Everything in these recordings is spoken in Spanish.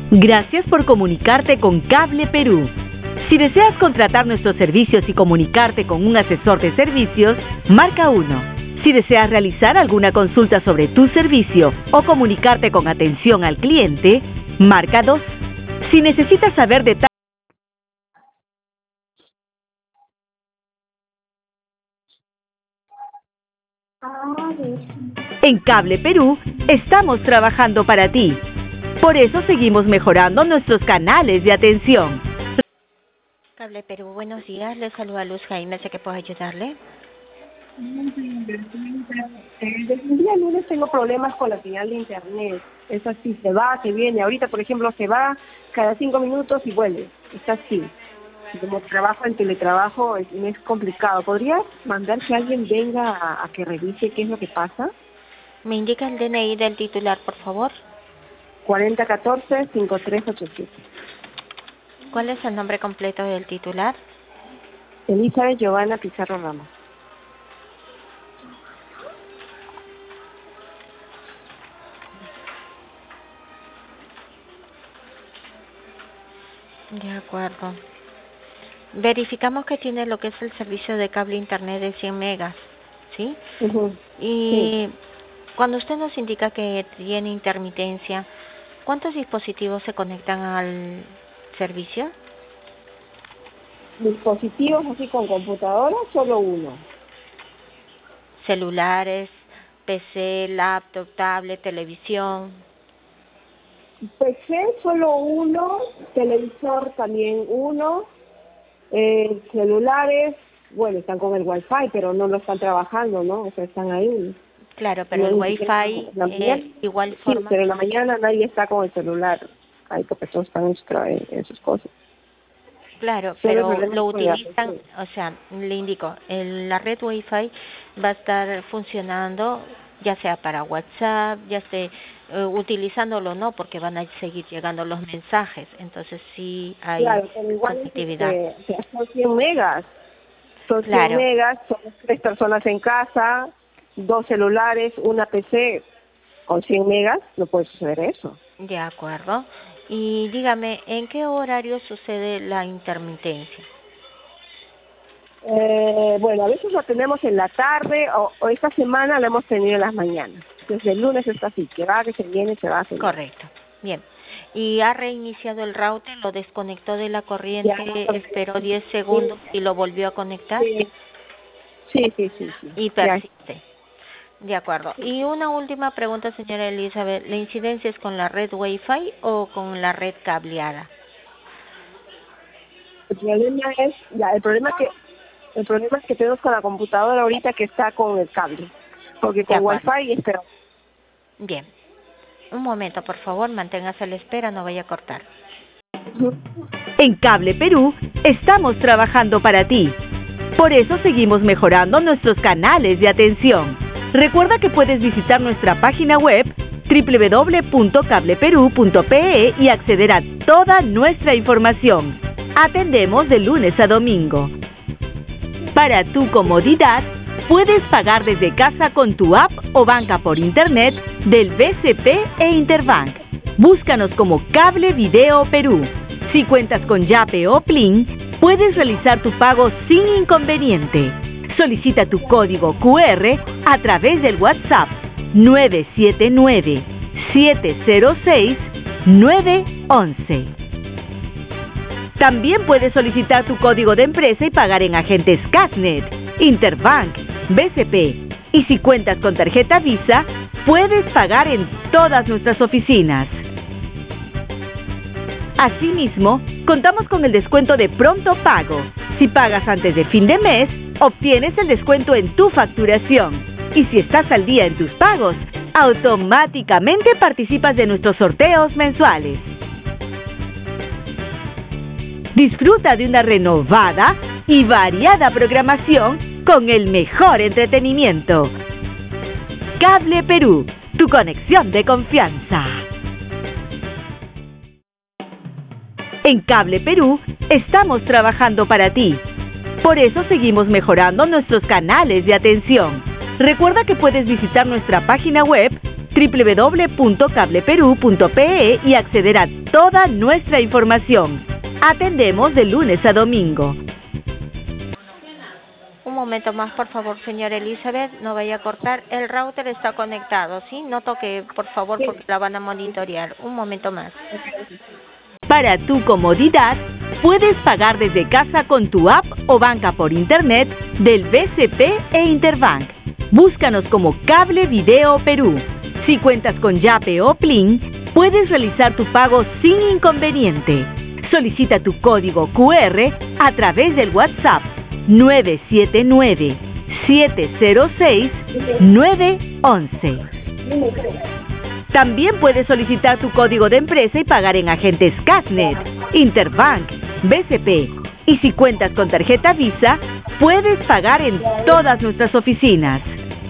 Gracias por comunicarte con Cable Perú. Si deseas contratar nuestros servicios y comunicarte con un asesor de servicios, marca 1. Si deseas realizar alguna consulta sobre tu servicio o comunicarte con atención al cliente, marca 2. Si necesitas saber detalles en Cable Perú, estamos trabajando para ti. Por eso seguimos mejorando nuestros canales de atención. Cable Perú, buenos días. Le saluda Luz Jaime. ¿Sé que puedo ayudarle? Desde el día lunes tengo problemas con la señal de internet. Es así, se va, se viene. Ahorita, por ejemplo, se va cada 5 minutos y vuelve. Está así. Como trabajo en teletrabajo, me es complicado. ¿Podrías mandar que alguien venga a que revise qué es lo que pasa? ¿Me indica el DNI del titular, por favor? 4014-5387. ¿Cuál es el nombre completo del titular? Elizabeth Giovanna Pizarro Ramos. De acuerdo. Verificamos que tiene lo que es el servicio de cable internet de 100 megas, ¿sí? Y cuando usted nos indica que tiene intermitencia, ¿cuántos dispositivos se conectan al servicio? Dispositivos así con computadora, solo uno. Celulares, PC, laptop, tablet, televisión. PC solo uno, televisor también uno, celulares, bueno, están con el Wi-Fi, pero no lo están trabajando, ¿no? O sea, están ahí. Claro, pero el Wi-Fi igual forma... Sí, pero en la mañana nadie está con el celular. Hay porque todos están en sus cosas. Claro, pero lo utilizan, o sea, le indico, la red Wi-Fi va a estar funcionando ya sea para WhatsApp, ya esté utilizándolo, no, porque van a seguir llegando los mensajes, entonces sí hay conectividad. Son 100 megas, son 100 megas, son 3 personas en casa, 2 celulares, una PC, con 100 megas no puede suceder eso. De acuerdo. Y dígame, ¿en qué horario sucede la intermitencia? Bueno, a veces la tenemos en la tarde o esta semana la hemos tenido en las mañanas. Desde el lunes está así, que va, que se viene, se va, se viene. Correcto, bien. ¿Y ha reiniciado el router, lo desconectó de la corriente, esperó 10 segundos y lo volvió a conectar? Sí. Y persiste. De acuerdo. Y una última pregunta, señora Elizabeth. ¿La incidencia es con la red Wi-Fi o con la red cableada? El problema es que tenemos con la computadora ahorita que está con el cable, porque con Wi-Fi es peor. Bien. Un momento, por favor, manténgase a la espera, no vaya a cortar. En Cable Perú, estamos trabajando para ti. Por eso seguimos mejorando nuestros canales de atención. Recuerda que puedes visitar nuestra página web www.cableperu.pe y acceder a toda nuestra información. Atendemos de lunes a domingo. Para tu comodidad, puedes pagar desde casa con tu app o banca por internet del BCP e Interbank. Búscanos como Cable Video Perú. Si cuentas con Yape o Plin, puedes realizar tu pago sin inconveniente. Solicita tu código QR a través del WhatsApp 979-706-911. También puedes solicitar tu código de empresa y pagar en agentes Casnet, Interbank, BCP. Y si cuentas con tarjeta Visa, puedes pagar en todas nuestras oficinas. Asimismo, contamos con el descuento de pronto pago. Si pagas antes de fin de mes, obtienes el descuento en tu facturación. Y si estás al día en tus pagos, automáticamente participas de nuestros sorteos mensuales. Disfruta de una renovada y variada programación con el mejor entretenimiento. Cable Perú, tu conexión de confianza. En Cable Perú, estamos trabajando para ti. Por eso seguimos mejorando nuestros canales de atención. Recuerda que puedes visitar nuestra página web www.cableperú.pe y acceder a toda nuestra información. Atendemos de lunes a domingo. Un momento más, por favor, señora Elizabeth, no vaya a cortar. El router está conectado, ¿sí? No toque, por favor, porque la van a monitorear. Un momento más. Para tu comodidad, puedes pagar desde casa con tu app o banca por internet del BCP e Interbank. Búscanos como Cable Video Perú. Si cuentas con Yape o Plin, puedes realizar tu pago sin inconveniente. Solicita tu código QR a través del WhatsApp 979-706-911. También puedes solicitar tu código de empresa y pagar en agentes Casnet, Interbank, BCP. Y si cuentas con tarjeta Visa, puedes pagar en todas nuestras oficinas.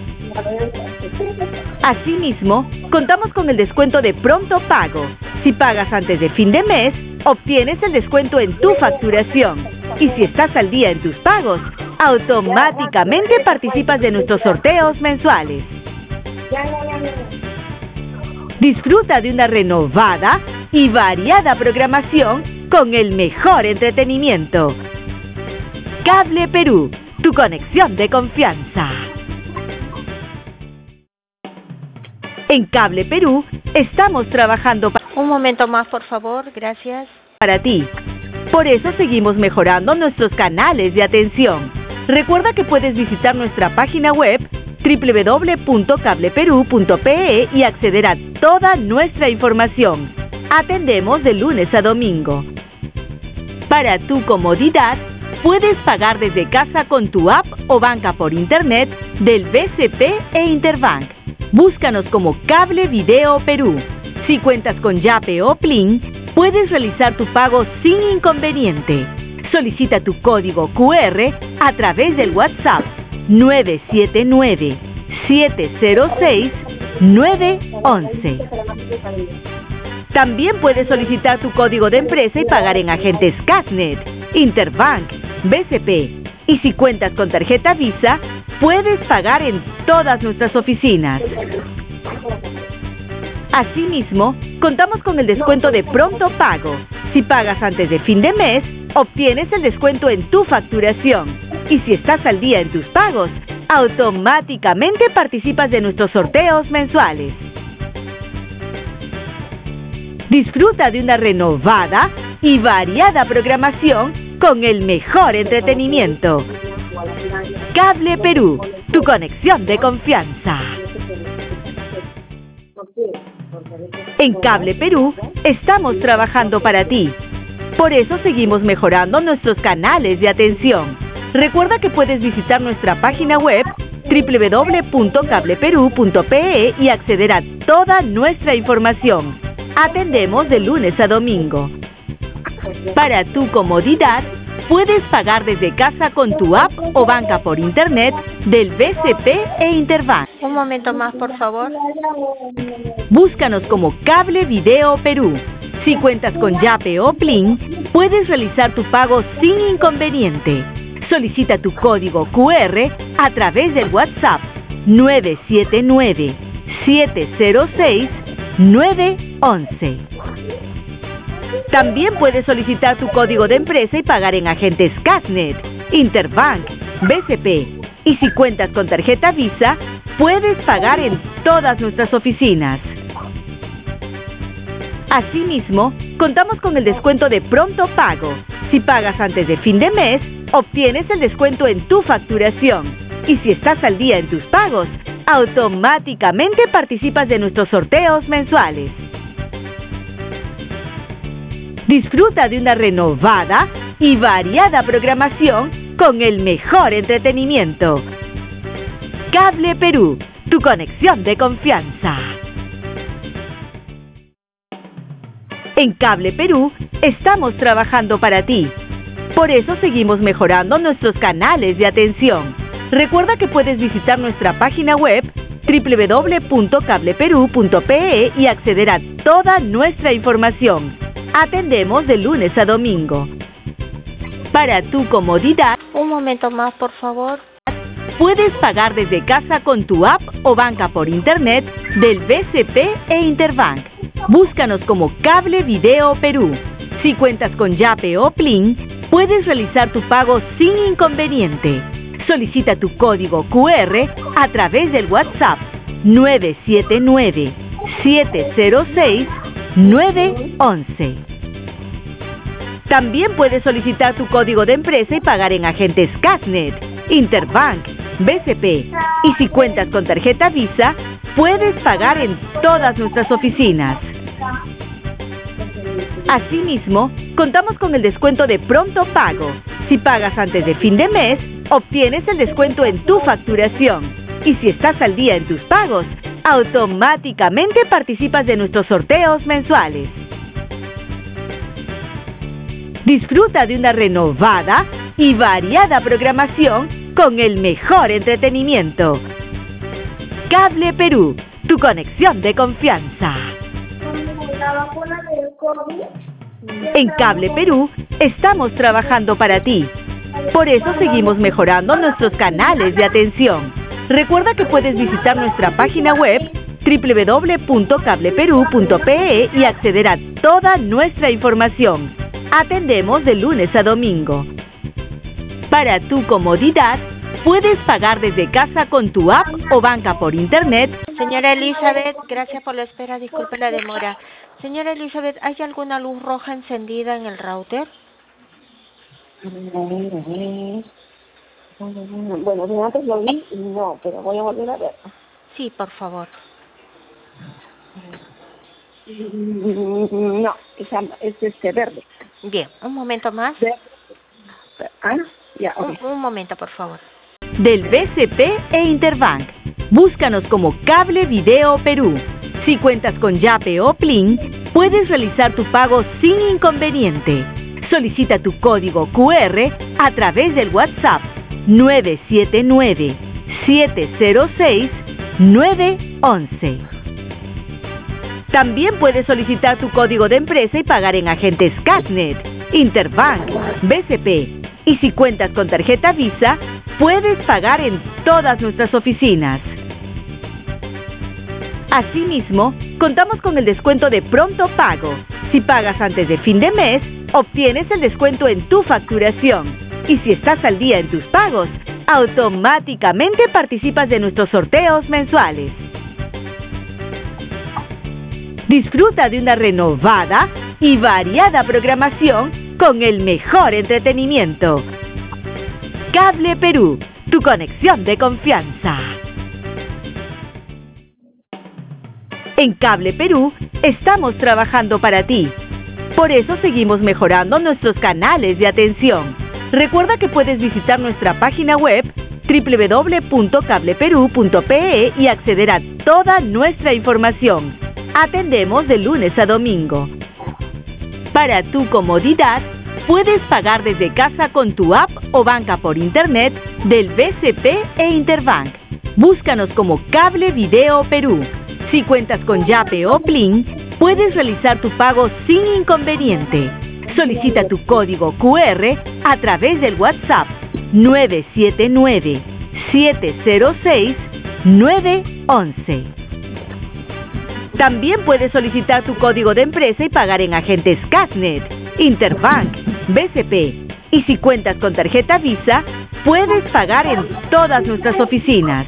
Asimismo, contamos con el descuento de pronto pago. Si pagas antes de fin de mes, obtienes el descuento en tu facturación. Y si estás al día en tus pagos, automáticamente participas de nuestros sorteos mensuales. Disfruta de una renovada y variada programación con el mejor entretenimiento. Cable Perú, tu conexión de confianza. En Cable Perú estamos trabajando para... Un momento más, por favor, gracias. Para ti. Por eso seguimos mejorando nuestros canales de atención. Recuerda que puedes visitar nuestra página web www.cableperú.pe y acceder a toda nuestra información. Atendemos de lunes a domingo. Para tu comodidad, puedes pagar desde casa con tu app o banca por internet del BCP e Interbank. Búscanos como Cable Video Perú. Si cuentas con Yape o Plin, puedes realizar tu pago sin inconveniente. Solicita tu código QR a través del WhatsApp 979-706-911. También puedes solicitar tu código de empresa y pagar en agentes Casnet, Interbank, BCP. Y si cuentas con tarjeta Visa, puedes pagar en todas nuestras oficinas. Asimismo, contamos con el descuento de pronto pago. Si pagas antes de fin de mes, obtienes el descuento en tu facturación. Y si estás al día en tus pagos, automáticamente participas de nuestros sorteos mensuales. Disfruta de una renovada y variada programación con el mejor entretenimiento. Cable Perú, tu conexión de confianza. En Cable Perú estamos trabajando para ti. Por eso seguimos mejorando nuestros canales de atención. Recuerda que puedes visitar nuestra página web www.cableperú.pe y acceder a toda nuestra información. Atendemos de lunes a domingo. Para tu comodidad, puedes pagar desde casa con tu app o banca por internet del BCP e Interbank. Un momento más, por favor. Búscanos como Cable Video Perú. Si cuentas con Yape o Plin, puedes realizar tu pago sin inconveniente. Solicita tu código QR a través del WhatsApp 979-706-911. También puedes solicitar tu código de empresa y pagar en agentes Casnet, Interbank, BCP. Y si cuentas con tarjeta Visa, puedes pagar en todas nuestras oficinas. Asimismo, contamos con el descuento de pronto pago. Si pagas antes de fin de mes, obtienes el descuento en tu facturación. Y si estás al día en tus pagos, automáticamente participas de nuestros sorteos mensuales. Disfruta de una renovada y variada programación con el mejor entretenimiento. Cable Perú, tu conexión de confianza. En Cable Perú estamos trabajando para ti. Por eso seguimos mejorando nuestros canales de atención. Recuerda que puedes visitar nuestra página web www.cableperú.pe y acceder a toda nuestra información. Atendemos de lunes a domingo. Para tu comodidad... Un momento más, por favor. puedes pagar desde casa con tu app o banca por internet del BCP e Interbank. Búscanos como Cable Video Perú. Si cuentas con Yape o Plin, puedes realizar tu pago sin inconveniente. Solicita tu código QR a través del WhatsApp 979-706-911. También puedes solicitar tu código de empresa y pagar en agentes Casnet, Interbank, BCP. Y si cuentas con tarjeta Visa, puedes pagar en todas nuestras oficinas. Asimismo, contamos con el descuento de pronto pago. Si pagas antes de fin de mes, obtienes el descuento en tu facturación. Y si estás al día en tus pagos, automáticamente participas de nuestros sorteos mensuales. Disfruta de una renovada y variada programación con el mejor entretenimiento. Cable Perú, tu conexión de confianza. En Cable Perú estamos trabajando para ti. Por eso seguimos mejorando nuestros canales de atención. Recuerda que puedes visitar nuestra página web www.cableperú.pe y acceder a toda nuestra información. Atendemos de lunes a domingo. Para tu comodidad, puedes pagar desde casa con tu app o banca por internet. Señora Elizabeth, gracias por la espera, disculpe la demora. Señora Elizabeth, ¿hay alguna luz roja encendida en el router? Bueno, de antes lo vi y no, pero voy a volver a ver. Sí, por favor. No, es verde. Bien, un momento más. Ya, okay. Un momento, por favor. Del BCP e Interbank. Búscanos como Cable Video Perú. Si cuentas con Yape o Plin, puedes realizar tu pago sin inconveniente. Solicita tu código QR a través del WhatsApp 979-706-911. También puedes solicitar tu código de empresa y pagar en agentes Casnet, Interbank, BCP. Y si cuentas con tarjeta Visa, puedes pagar en todas nuestras oficinas. Asimismo, contamos con el descuento de pronto pago. Si pagas antes de fin de mes, obtienes el descuento en tu facturación. Y si estás al día en tus pagos, automáticamente participas de nuestros sorteos mensuales. Disfruta de una renovada y variada programación con el mejor entretenimiento. Cable Perú, tu conexión de confianza. En Cable Perú estamos trabajando para ti. Por eso seguimos mejorando nuestros canales de atención. Recuerda que puedes visitar nuestra página web www.cableperú.pe y acceder a toda nuestra información. Atendemos de lunes a domingo. Para tu comodidad, puedes pagar desde casa con tu app o banca por internet del BCP e Interbank. Búscanos como Cable Video Perú. Si cuentas con Yape o Plin, puedes realizar tu pago sin inconveniente. Solicita tu código QR a través del WhatsApp 979-706-911. También puedes solicitar tu código de empresa y pagar en agentes Casnet, Interbank, BCP. Y si cuentas con tarjeta Visa, puedes pagar en todas nuestras oficinas.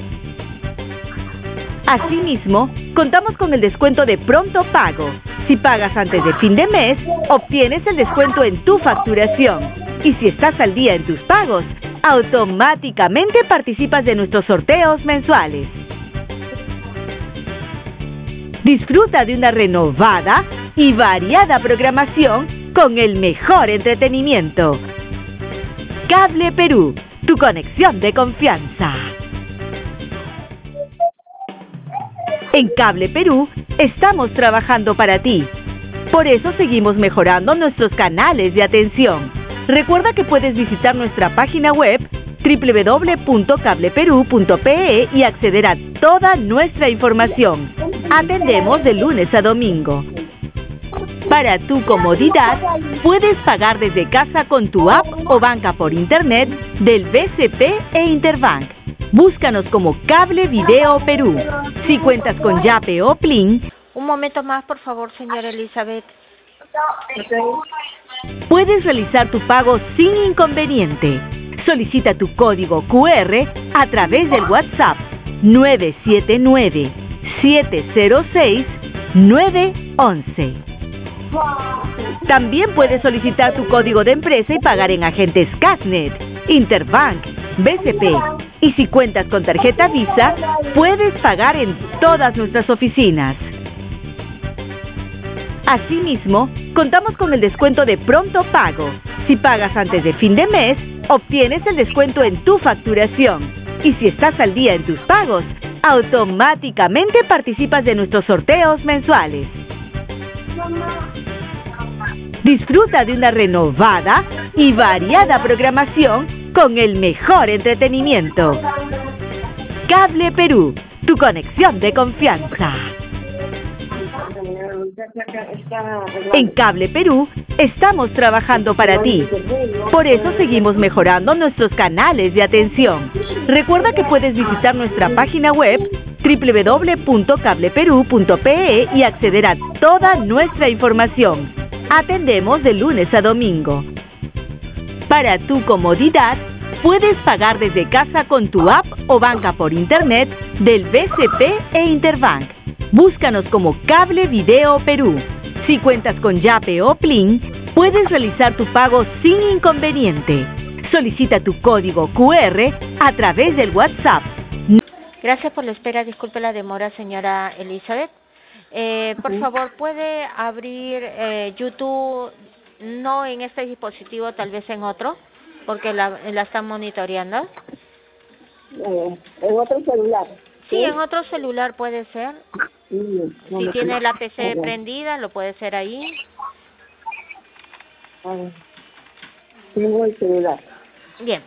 Asimismo, contamos con el descuento de pronto pago. Si pagas antes de fin de mes, obtienes el descuento en tu facturación. Y si estás al día en tus pagos, automáticamente participas de nuestros sorteos mensuales. Disfruta de una renovada y variada programación con el mejor entretenimiento. Cable Perú, tu conexión de confianza. En Cable Perú estamos trabajando para ti. Por eso seguimos mejorando nuestros canales de atención. Recuerda que puedes visitar nuestra página web www.cableperú.pe y acceder a toda nuestra información. Atendemos de lunes a domingo. Para tu comodidad, puedes pagar desde casa con tu app o banca por internet del BCP e Interbank. Búscanos como Cable Video Perú. Si cuentas con Yape o Plin, un momento más, por favor, señora Elizabeth. Puedes realizar tu pago sin inconveniente. Solicita tu código QR a través del WhatsApp 979-706-911. También puedes solicitar tu código de empresa y pagar en agentes Casnet, Interbank, BCP. Y si cuentas con tarjeta Visa, puedes pagar en todas nuestras oficinas. Asimismo, contamos con el descuento de pronto pago. Si pagas antes de fin de mes, obtienes el descuento en tu facturación. Y si estás al día en tus pagos, automáticamente participas de nuestros sorteos mensuales. Disfruta de una renovada y variada programación con el mejor entretenimiento. Cable Perú, tu conexión de confianza. En Cable Perú estamos trabajando para ti. Por eso seguimos mejorando nuestros canales de atención. Recuerda que puedes visitar nuestra página web www.cableperú.pe y acceder a toda nuestra información. Atendemos de lunes a domingo. Para tu comodidad, puedes pagar desde casa con tu app o banca por internet del BCP e Interbank. Búscanos como Cable Video Perú. Si cuentas con Yape o Plin, puedes realizar tu pago sin inconveniente. Solicita tu código QR a través del WhatsApp. Gracias por la espera. Disculpe la demora, señora Elizabeth. Por favor, ¿puede abrir YouTube, no en este dispositivo, tal vez en otro? Porque la están monitoreando. En otro celular. Sí, en otro celular puede ser. Si tiene la PC prendida, lo puede hacer ahí. Tengo el celular. Bien.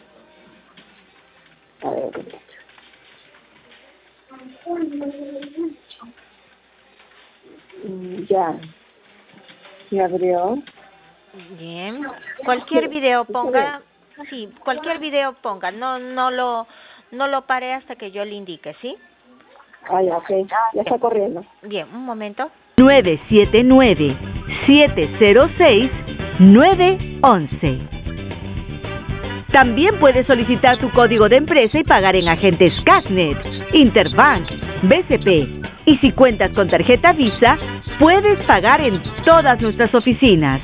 A ver. Ya. Se abrió. Bien. Cualquier video ponga. Sí, cualquier video ponga. No lo pare hasta que yo le indique, ¿sí? Ya, ok. Ya está corriendo. Bien, un momento. 979-706-911. También puedes solicitar tu código de empresa y pagar en agentes Casnet, Interbank, BCP. Y si cuentas con tarjeta Visa, puedes pagar en todas nuestras oficinas.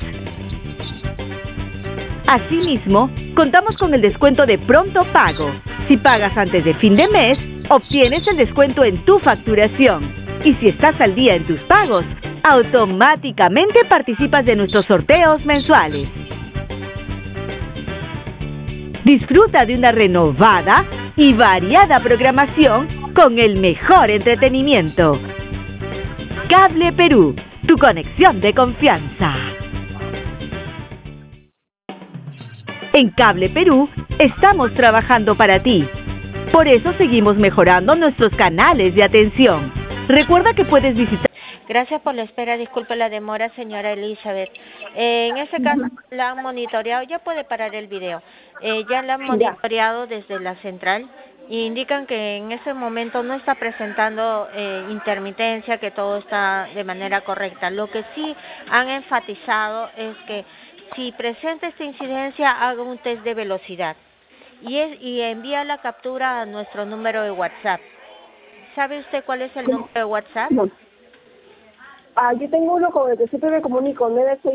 Asimismo, contamos con el descuento de pronto pago. Si pagas antes de fin de mes, obtienes el descuento en tu facturación. Y si estás al día en tus pagos, automáticamente participas de nuestros sorteos mensuales. Disfruta de una renovada y variada programación con el mejor entretenimiento. Cable Perú, tu conexión de confianza. En Cable Perú estamos trabajando para ti. Por eso seguimos mejorando nuestros canales de atención. Recuerda que puedes visitar... Gracias por la espera. Disculpe la demora, señora Elizabeth. En este caso la han monitoreado. Ya puede parar el video. Ya la han monitoreado desde la central. Y indican que en ese momento no está presentando intermitencia, que todo está de manera correcta. Lo que sí han enfatizado es que si presenta esta incidencia, haga un test de velocidad y envía la captura a nuestro número de WhatsApp. ¿Sabe usted cuál es el número de WhatsApp? No. Yo tengo uno con el que siempre me comunico,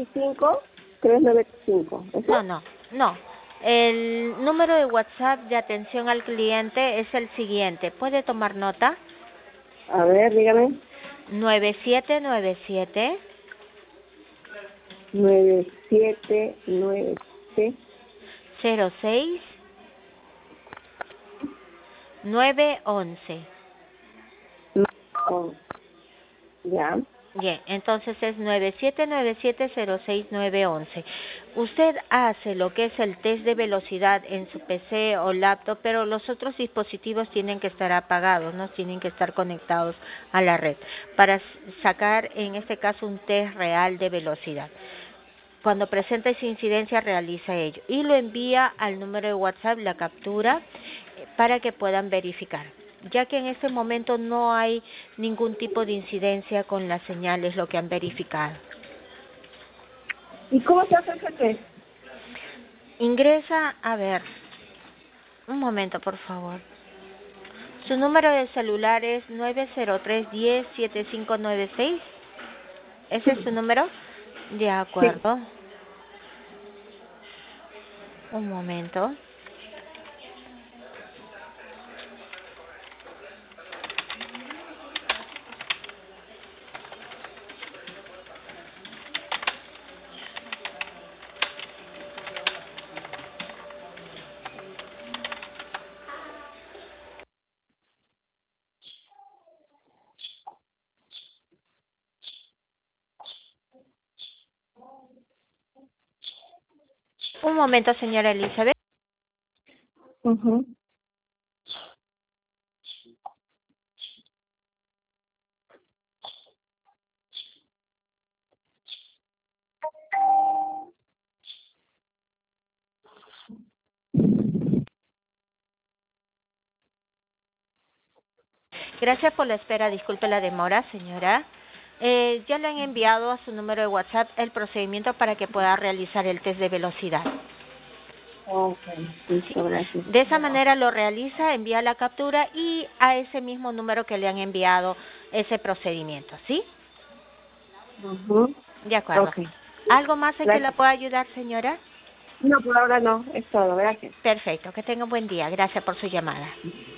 965-395. No. El número de WhatsApp de atención al cliente es el siguiente. ¿Puede tomar nota? A ver, dígame. 9797 06 911. Ya. Bien, entonces es 979706-911. Usted hace lo que es el test de velocidad en su PC o laptop, pero los otros dispositivos tienen que estar apagados, no tienen que estar conectados a la red, para sacar en este caso un test real de velocidad. Cuando presenta esa incidencia, realiza ello y lo envía al número de WhatsApp, la captura, para que puedan verificar, ya que en este momento no hay ningún tipo de incidencia con las señales, lo que han verificado. ¿Y cómo se hace ese test? Ingresa, a ver, un momento por favor. Su número de celular es 903-10-7596. ¿Ese es su número? De acuerdo. Sí. Un momento. Un momento, señora Elizabeth. Gracias por la espera. Disculpe la demora, señora. Ya le han enviado a su número de WhatsApp el procedimiento para que pueda realizar el test de velocidad. Listo, gracias. De esa manera lo realiza, envía la captura y a ese mismo número que le han enviado ese procedimiento, ¿sí? De acuerdo. ¿Algo más en que la pueda ayudar, señora? No, por ahora no, es todo, gracias. Perfecto, que tenga un buen día. Gracias por su llamada.